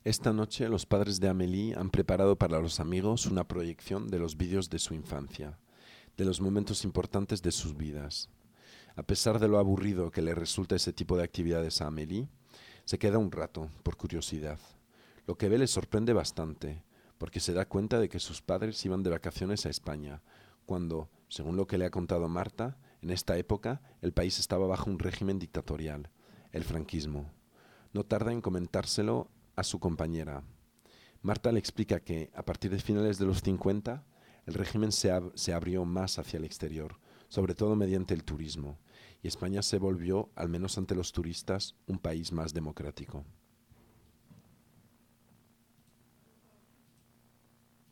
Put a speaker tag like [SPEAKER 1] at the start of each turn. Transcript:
[SPEAKER 1] Esta noche los padres de Amélie han preparado para los amigos una proyección de los vídeos de su infancia, de los momentos importantes de sus vidas. A pesar de lo aburrido que le resulta ese tipo de actividades a Amélie, se queda un rato, por curiosidad. Lo que ve le sorprende bastante, porque se da cuenta de que sus padres iban de vacaciones a España, cuando, según lo que le ha contado Marta, en esta época el país estaba bajo un régimen dictatorial, el franquismo. No tarda en comentárselo a su compañera. Marta le explica que, a partir de finales de los 50, el régimen se abrió más hacia el exterior, sobre todo mediante el turismo, y España se volvió, al menos ante los turistas, un país más democrático.